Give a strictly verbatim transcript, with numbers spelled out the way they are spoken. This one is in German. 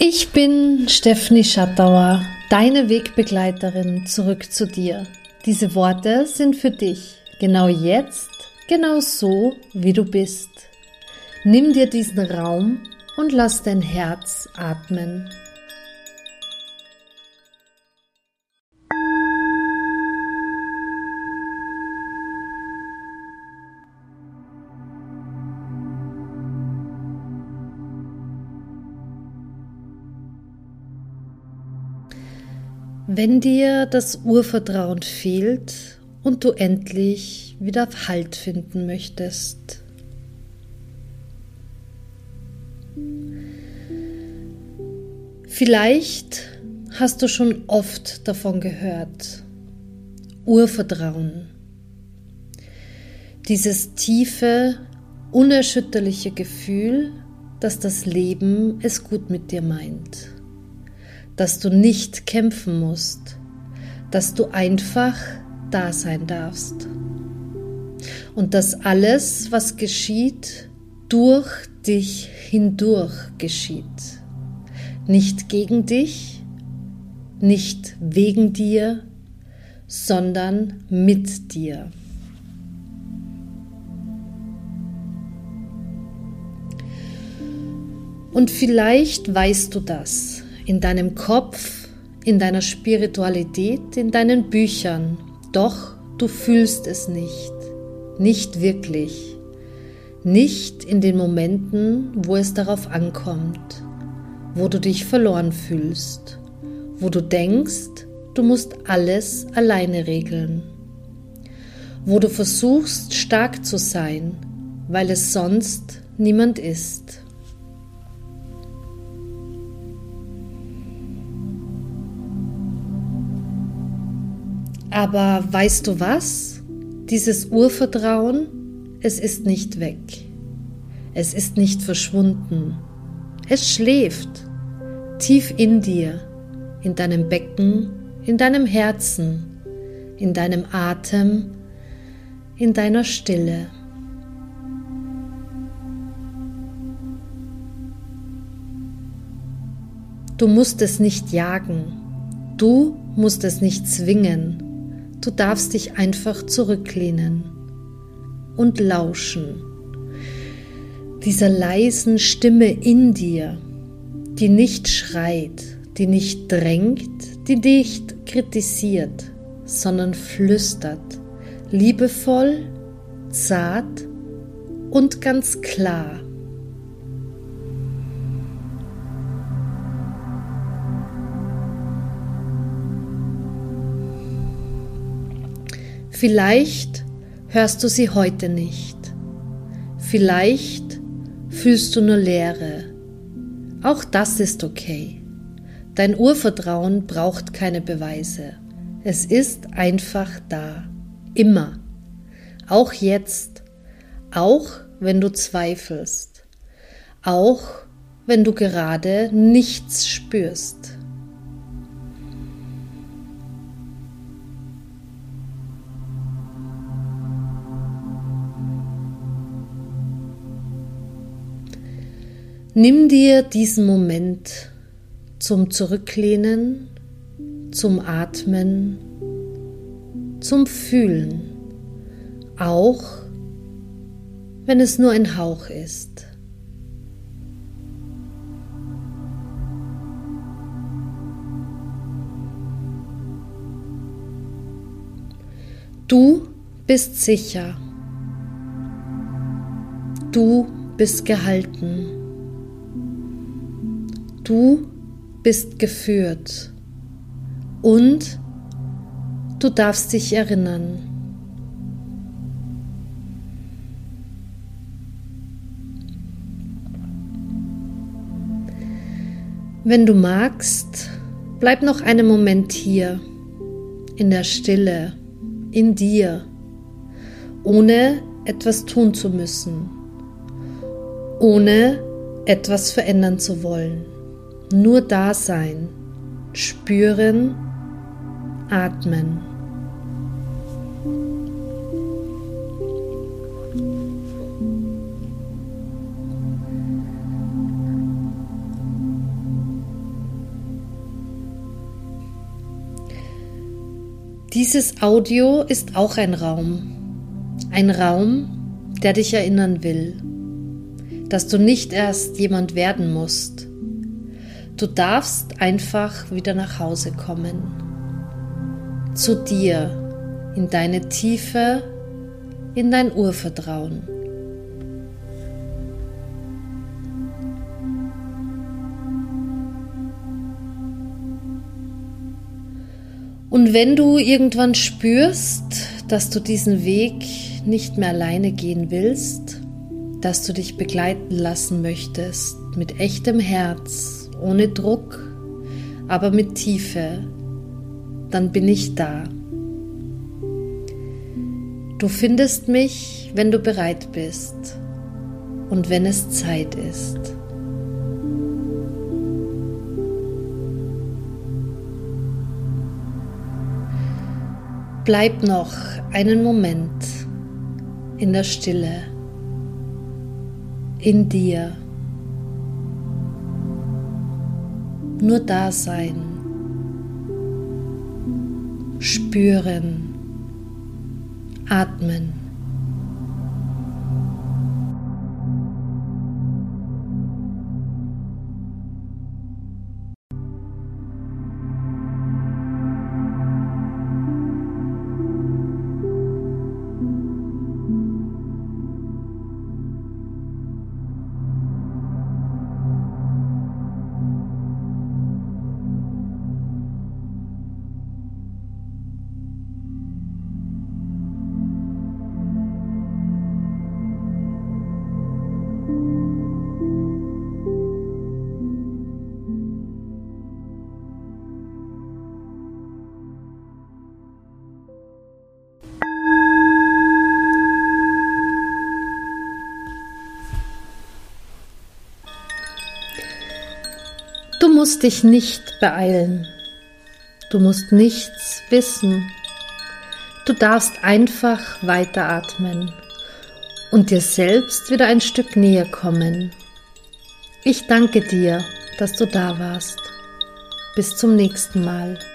Ich bin Stefanie Schattauer, deine Wegbegleiterin zurück zu dir. Diese Worte sind für dich, genau jetzt, genau so, wie du bist. Nimm dir diesen Raum und lass dein Herz atmen. Wenn dir das Urvertrauen fehlt und du endlich wieder Halt finden möchtest. Vielleicht hast du schon oft davon gehört. Urvertrauen. Dieses tiefe, unerschütterliche Gefühl, dass das Leben es gut mit dir meint. Dass du nicht kämpfen musst, dass du einfach da sein darfst. Und dass alles, was geschieht, durch dich hindurch geschieht. Nicht gegen dich, nicht wegen dir, sondern mit dir. Und vielleicht weißt du das. In deinem Kopf, in deiner Spiritualität, in deinen Büchern. Doch du fühlst es nicht. Nicht wirklich. Nicht in den Momenten, wo es darauf ankommt. Wo du dich verloren fühlst. Wo du denkst, du musst alles alleine regeln. Wo du versuchst, stark zu sein, weil es sonst niemand ist. Aber weißt du was? Dieses Urvertrauen, es ist nicht weg. Es ist nicht verschwunden. Es schläft tief in dir, in deinem Becken, in deinem Herzen, in deinem Atem, in deiner Stille. Du musst es nicht jagen. Du musst es nicht zwingen. Du darfst dich einfach zurücklehnen und lauschen dieser leisen Stimme in dir, die nicht schreit, die nicht drängt, die nicht kritisiert, sondern flüstert, liebevoll, zart und ganz klar. Vielleicht hörst du sie heute nicht. Vielleicht fühlst du nur Leere. Auch das ist okay. Dein Urvertrauen braucht keine Beweise. Es ist einfach da. Immer. Auch jetzt. Auch wenn du zweifelst. Auch wenn du gerade nichts spürst. Nimm dir diesen Moment zum Zurücklehnen, zum Atmen, zum Fühlen, auch wenn es nur ein Hauch ist. Du bist sicher. Du bist gehalten. Du bist geführt und du darfst dich erinnern. Wenn du magst, bleib noch einen Moment hier, in der Stille, in dir, ohne etwas tun zu müssen, ohne etwas verändern zu wollen. Nur da sein, spüren, atmen. Dieses Audio ist auch ein Raum. Ein Raum, der dich erinnern will, dass du nicht erst jemand werden musst. Du darfst einfach wieder nach Hause kommen. Zu dir, in deine Tiefe, in dein Urvertrauen. Und wenn du irgendwann spürst, dass du diesen Weg nicht mehr alleine gehen willst, dass du dich begleiten lassen möchtest, mit echtem Herz, ohne Druck, aber mit Tiefe, dann bin ich da. Du findest mich, wenn du bereit bist und wenn es Zeit ist. Bleib noch einen Moment in der Stille, in dir. Nur da sein, spüren, atmen. Du musst dich nicht beeilen. Du musst nichts wissen. Du darfst einfach weiteratmen und dir selbst wieder ein Stück näher kommen. Ich danke dir, dass du da warst. Bis zum nächsten Mal.